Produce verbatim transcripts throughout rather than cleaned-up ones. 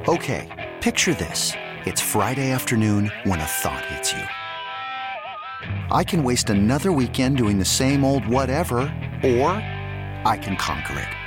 Okay, picture this. It's Friday afternoon when a thought hits you. I can waste another weekend doing the same old whatever, or I can conquer it.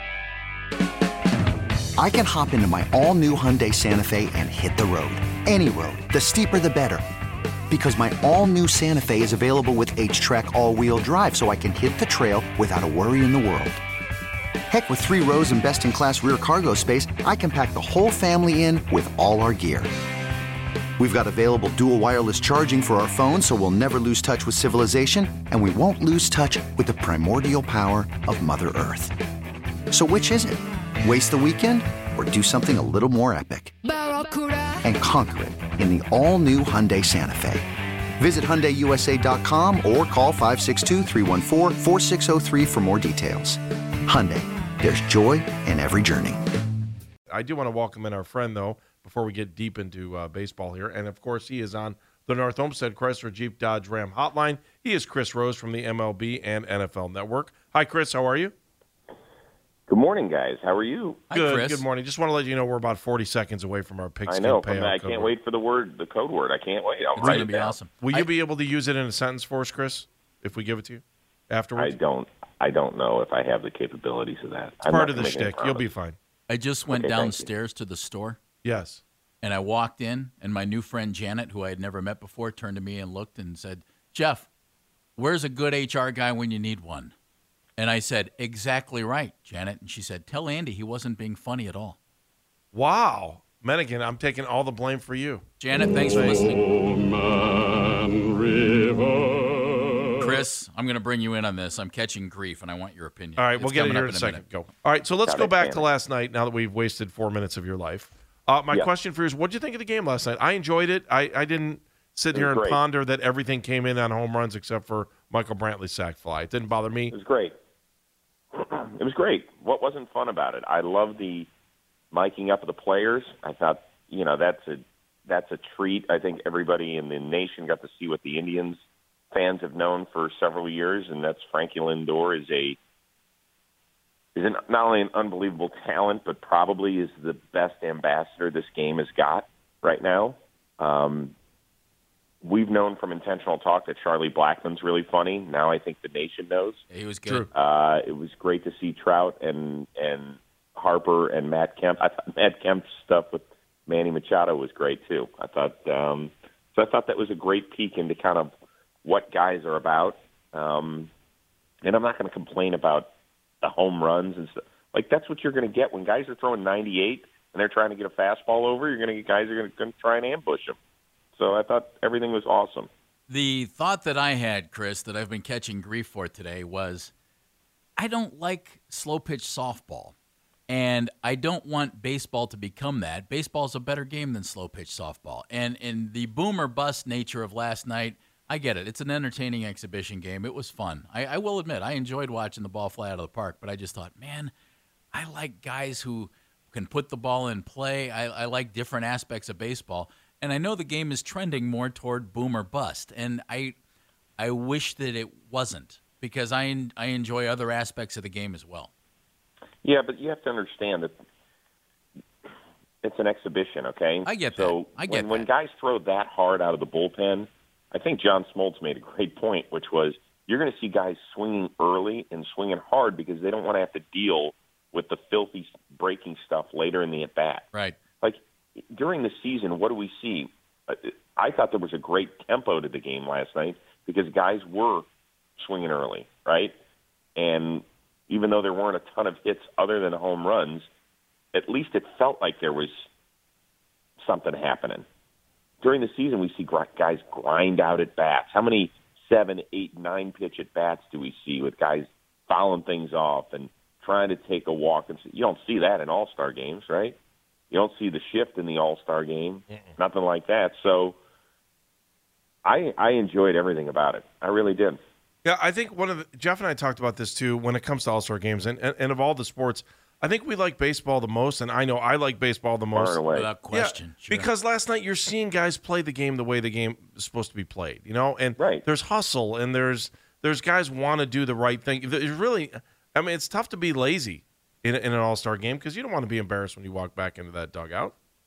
I can hop into my all-new Hyundai Santa Fe and hit the road. Any road. The steeper, the better. Because my all-new Santa Fe is available with H-Track all-wheel drive, so I can hit the trail without a worry in the world. Heck, with three rows and best-in-class rear cargo space, I can pack the whole family in with all our gear. We've got available dual wireless charging for our phones, so we'll never lose touch with civilization, and we won't lose touch with the primordial power of Mother Earth. So which is it? Waste the weekend or do something a little more epic? And conquer it in the all-new Hyundai Santa Fe. Visit Hyundai U S A dot com or call five six two, three one four, four six zero three for more details. Hyundai, there's joy in every journey. I do want to welcome in our friend, though, before we get deep into uh, baseball here. And, of course, he is on the North Olmsted Chrysler Jeep Dodge Ram hotline. He is Chris Rose from the M L B and N F L Network. Hi, Chris. How are you? Good morning, guys. How are you? Good. Hi, Chris. Good morning. Just want to let you know we're about forty seconds away from our pigskin I know. payout. I can't code wait for the word, the code word. I can't wait. I'll It's write going to it be down. awesome. Will you I, be able to use it in a sentence for us, Chris, if we give it to you afterwards? I don't. I don't know if I have the capabilities of that. It's part of the shtick. You'll be fine. I just went Okay, thank you. downstairs to the store, Yes. and I walked in, and my new friend Janet, who I had never met before, turned to me and looked and said, Jeff, where's a good H R guy when you need one? And I said, exactly right, Janet. And she said, tell Andy he wasn't being funny at all. Wow. Mennigan, I'm taking all the blame for you. Janet, thanks for listening. Chris, I'm going to bring you in on this. I'm catching grief, and I want your opinion. All right, It's we'll get it coming here up in a in second. minute. Go. All right, so let's Got go it, back Janet. to last night now that we've wasted four minutes of your life. Uh, my Yeah. question for you is, what did you think of the game last night? I enjoyed it. I, I didn't sit It here was and great. ponder that everything came in on home runs except for Michael Brantley's sac fly. It didn't bother me. It was great. It was great. What wasn't fun about it? I love the miking up of the players. I thought, you know, that's a that's a treat. I think everybody in the nation got to see what the Indians fans have known for several years, and that's Frankie Lindor is a is an, not only an unbelievable talent, but probably is the best ambassador this game has got right now. Um, we've known from Intentional Talk that Charlie Blackmon's really funny. Now I think the nation knows. He was good. True. Uh, it was great to see Trout and and Harper and Matt Kemp. I thought Matt Kemp's stuff with Manny Machado was great too. I thought um, so. I thought that was a great peek into kind of what guys are about. Um, and I'm not going to complain about the home runs and stuff. Like that's what you're going to get when guys are throwing ninety-eight and they're trying to get a fastball over. You're going to get guys are going to try and ambush them. So I thought everything was awesome. The thought that I had, Chris, that I've been catching grief for today was I don't like slow pitch softball. And I don't want baseball to become that. Baseball's a better game than slow pitch softball. And in the boom or bust nature of last night, I get it. It's an entertaining exhibition game. It was fun. I, I will admit, I enjoyed watching the ball fly out of the park, but I just thought, man, I like guys who can put the ball in play. I, I like different aspects of baseball. And I know the game is trending more toward boom or bust. And I I wish that it wasn't because I, I enjoy other aspects of the game as well. Yeah, but you have to understand that it's an exhibition, okay? I get so that. I get when, when that. guys throw that hard out of the bullpen, I think John Smoltz made a great point, which was you're going to see guys swinging early and swinging hard because they don't want to have to deal with the filthy breaking stuff later in the at-bat. Right. Like, during the season, what do we see? I thought there was a great tempo to the game last night because guys were swinging early, right? And even though there weren't a ton of hits other than home runs, at least it felt like there was something happening. During the season, we see guys grind out at bats. How many seven, eight, nine pitch at bats do we see with guys fouling things off and trying to take a walk? And you don't see that in all-star games, right? You don't see the shift in the all-star game, Mm-mm. nothing like that. So I I enjoyed everything about it. I really did. Yeah, I think one of the, Jeff and I talked about this too when it comes to all-star games, and, and, and of all the sports, I think we like baseball the most, and I know I like baseball the most. Far away. Without question. Yeah, Sure. because last night you're seeing guys play the game the way the game is supposed to be played, you know, and right. there's hustle, and there's there's guys want to do the right thing. There's really, I mean, it's tough to be lazy in, in an all-star game because you don't want to be embarrassed when you walk back into that dugout.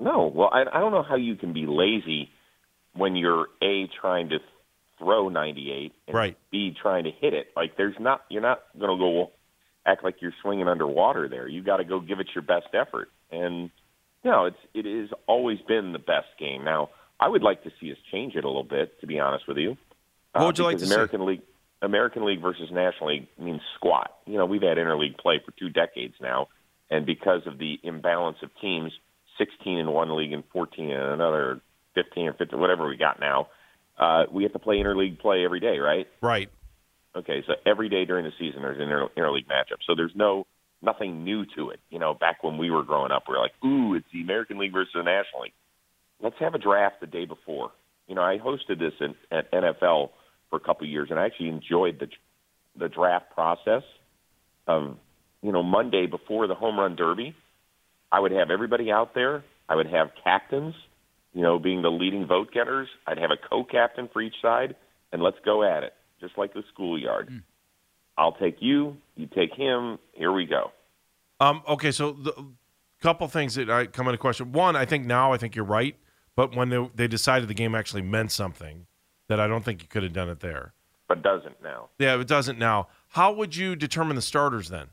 No, well, I, I don't know how you can be lazy when you're A, trying to throw ninety-eight, and right. B, trying to hit it. Like, there's not, you're not going to go act like you're swinging underwater there. You got to go give it your best effort. And, you know, it's, it has always been the best game. Now, I would like to see us change it a little bit, to be honest with you. What would you uh, like to American see? League, American League versus National League means squat. You know, we've had interleague play for two decades now, and because of the imbalance of teams, sixteen in one league and fourteen in another, fifteen or fifteen, whatever we got now, uh, we have to play interleague play every day, right? Right. Okay, so every day during the season there's an inter- interleague matchup. So there's no nothing new to it. You know, back when we were growing up, we were like, ooh, it's the American League versus the National League. Let's have a draft the day before. You know, I hosted this in, at N F L for a couple of years, and I actually enjoyed the the draft process of, you know, Monday before the home run derby. I would have everybody out there. I would have captains, you know, being the leading vote getters. I'd have a co-captain for each side, and let's go at it, just like the schoolyard. Mm. I'll take you, you take him, here we go. Um, okay, so the couple things that I come into question. One, I think now I think you're right, but when they, they decided the game actually meant something, that I don't think you could have done it there. But doesn't now. Yeah, it doesn't now. How would you determine the starters then?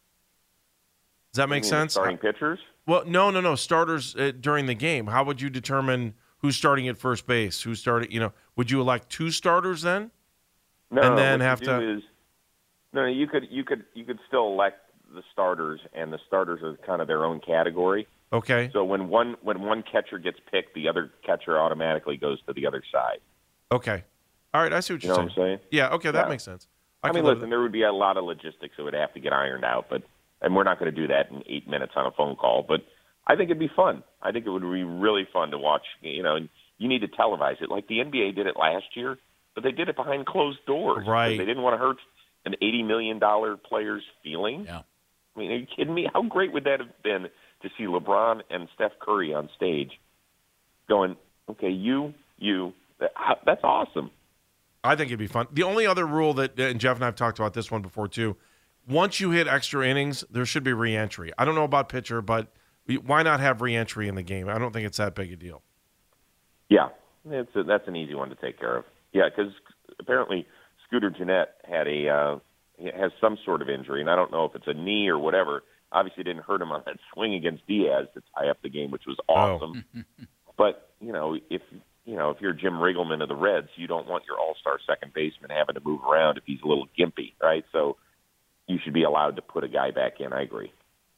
Does that make sense? Starting pitchers? Well, no, no, no. Starters uh, during the game. How would you determine who's starting at first base? Who's starting? You know, would you elect two starters then? No. And then what have you to. Do is, no, you could, you could, you could still elect the starters, and the starters are kind of their own category. Okay. So when one when one catcher gets picked, the other catcher automatically goes to the other side. Okay. All right. I see what you you're know saying. what I'm saying? Yeah. Okay. That yeah. makes sense. I, I mean, listen, there would be a lot of logistics that would have to get ironed out, but and we're not going to do that in eight minutes on a phone call. But I think it'd be fun. I think it would be really fun to watch. You know, and you need to televise it like the N B A did it last year, but they did it behind closed doors. Right. They didn't want to hurt an eighty million dollars player's feeling. Yeah. I mean, are you kidding me? How great would that have been to see LeBron and Steph Curry on stage going, okay, you, you, that's awesome. I think it'd be fun. The only other rule that, and Jeff and I have talked about this one before too, once you hit extra innings, there should be re-entry. I don't know about pitcher, but why not have re-entry in the game? I don't think it's that big a deal. Yeah, it's a, that's an easy one to take care of. Yeah, because apparently Scooter Gennett had a uh, has some sort of injury, and I don't know if it's a knee or whatever. Obviously, it didn't hurt him on that swing against Diaz to tie up the game, which was awesome. Oh. But you know, if you know if you're Jim Riggleman of the Reds, you don't want your all-star second baseman having to move around if he's a little gimpy, right? So you should be allowed to put a guy back in. I agree.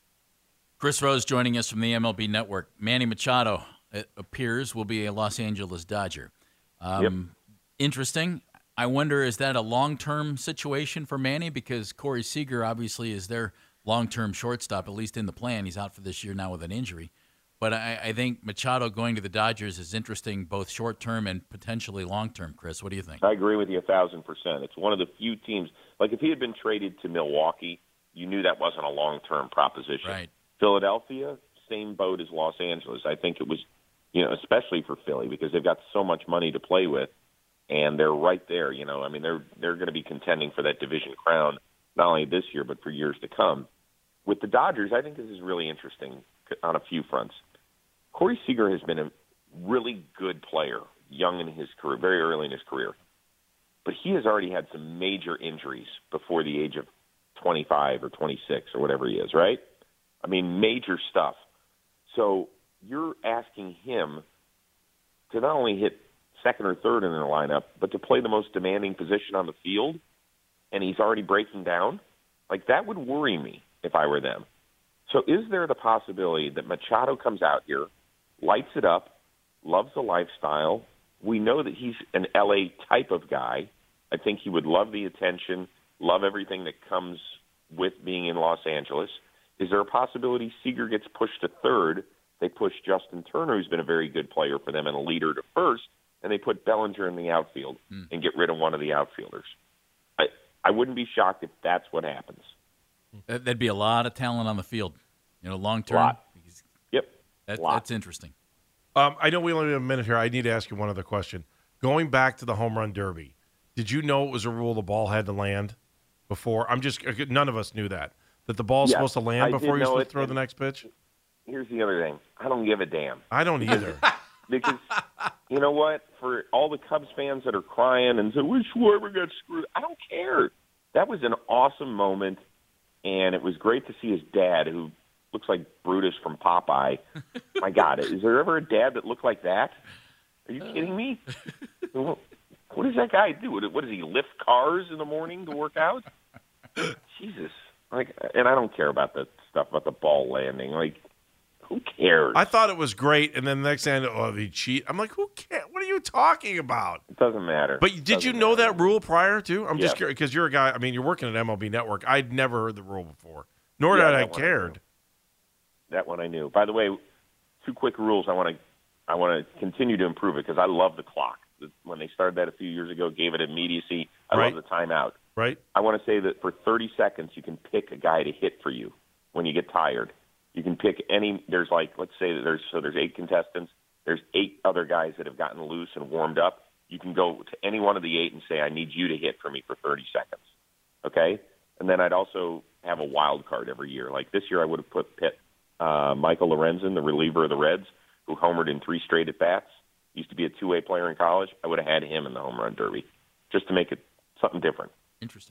Chris Rose joining us from the M L B Network. Manny Machado, it appears, will be a Los Angeles Dodger. Um, yep. Interesting. I wonder, is that a long-term situation for Manny? Because Corey Seager obviously is their long-term shortstop, at least in the plan. He's out for this year now with an injury. But I, I think Machado going to the Dodgers is interesting, both short-term and potentially long-term. Chris, what do you think? I agree with you a thousand percent. It's one of the few teams. Like if he had been traded to Milwaukee, you knew that wasn't a long-term proposition. Right. Philadelphia, same boat as Los Angeles. I think it was, you know, especially for Philly because they've got so much money to play with, and they're right there. You know, I mean, they're they're going to be contending for that division crown not only this year but for years to come. With the Dodgers, I think this is really interesting on a few fronts. Corey Seager has been a really good player, young in his career, very early in his career, but he has already had some major injuries before the age of twenty-five or twenty-six or whatever he is, right? I mean, major stuff. So you're asking him to not only hit second or third in the lineup, but to play the most demanding position on the field, and he's already breaking down? Like, that would worry me if I were them. So is there the possibility that Machado comes out here, lights it up, loves the lifestyle? We know that he's an L A type of guy. I think he would love the attention, love everything that comes with being in Los Angeles. Is there a possibility Seager gets pushed to third? They push Justin Turner, who's been a very good player for them and a leader, to first, and they put Bellinger in the outfield mm. and get rid of one of the outfielders. I, I wouldn't be shocked if that's what happens. That'd be a lot of talent on the field, you know, long term. Lot. Yep. That, lot. That's interesting. Um, I know we only have a minute here. I need to ask you one other question. Going back to the home run derby, did you know it was a rule the ball had to land before? I'm just none of us knew that that the ball's yes, supposed to land I before you're supposed it, to throw the next pitch. here's the other thing. I don't give a damn. I don't either. Because, you know what? For all the Cubs fans that are crying and say, we Schwarber got screwed, I don't care. That was an awesome moment, and it was great to see his dad, who looks like Brutus from Popeye. My God, is there ever a dad that looked like that? Are you kidding me? What does that guy do? What does he lift cars in the morning to work out? Jesus. Like, and I don't care about the stuff about the ball landing. Like, who cares? I thought it was great, and then the next thing, oh, he cheat. I'm like, who cares? What are you talking about? It doesn't matter. But did you know matter. that rule prior to? I'm yeah. just curious, because you're a guy, I mean, you're working at M L B Network. I'd never heard the rule before, nor yeah, did I cared. I that one I knew. By the way, two quick rules. I want to I want to continue to improve it, because I love the clock. When they started that a few years ago, gave it immediacy. I right. love the timeout. Right. I want to say that for thirty seconds, you can pick a guy to hit for you when you get tired. You can pick any. There's like, let's say that there's so there's eight contestants. There's eight other guys that have gotten loose and warmed up. You can go to any one of the eight and say, I need you to hit for me for thirty seconds. Okay? And then I'd also have a wild card every year. Like this year, I would have put Pitt, uh, Michael Lorenzen, the reliever of the Reds, who homered in three straight at-bats. Used to be a two-way player in college. I would have had him in the home run derby just to make it something different. Interesting.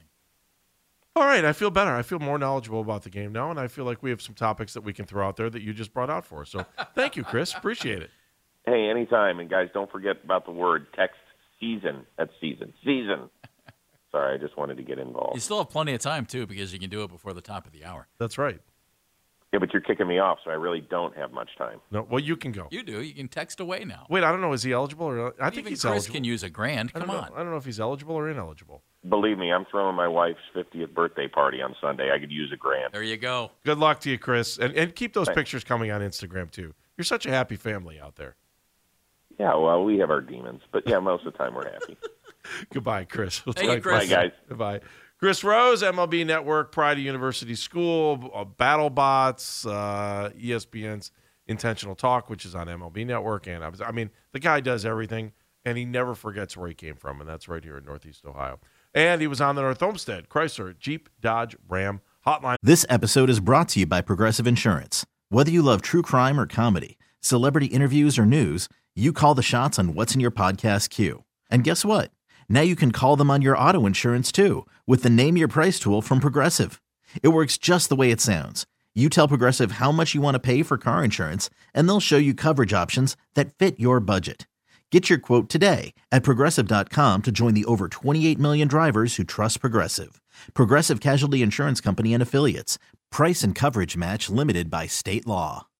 All right, I feel better. I feel more knowledgeable about the game now, and I feel like we have some topics that we can throw out there that you just brought out for us. So thank you, Chris. Appreciate it. Hey, anytime. And, guys, don't forget about the word text season. That's season. Season. Sorry, I just wanted to get involved. You still have plenty of time, too, because you can do it before the top of the hour. That's right. Yeah, but you're kicking me off, so I really don't have much time. No, well, you can go. You do. You can text away now. Wait, I don't know. Is he eligible? or I Even think he's Chris eligible. can use a grand. I Come don't on. know. I don't know if he's eligible or ineligible. Believe me, I'm throwing my wife's fiftieth birthday party on Sunday. I could use a grand. There you go. Good luck to you, Chris. And, and keep those Thanks. pictures coming on Instagram, too. You're such a happy family out there. Yeah, well, we have our demons. But, yeah, most of the time we're happy. Goodbye, Chris. We'll Thank you, talk- Chris. Bye, guys. Goodbye. Chris Rose, M L B Network, Pride University School, uh, BattleBots, uh, E S P N's Intentional Talk, which is on M L B Network. And I, was, I mean, the guy does everything, and he never forgets where he came from, and that's right here in Northeast Ohio. And he was on the North Olmsted Chrysler, Jeep, Dodge, Ram hotline. This episode is brought to you by Progressive Insurance. Whether you love true crime or comedy, celebrity interviews or news, you call the shots on what's in your podcast queue. And guess what? Now you can call them on your auto insurance, too, with the Name Your Price tool from Progressive. It works just the way it sounds. You tell Progressive how much you want to pay for car insurance, and they'll show you coverage options that fit your budget. Get your quote today at Progressive dot com to join the over twenty-eight million drivers who trust Progressive. Progressive Casualty Insurance Company and Affiliates. Price and coverage match limited by state law.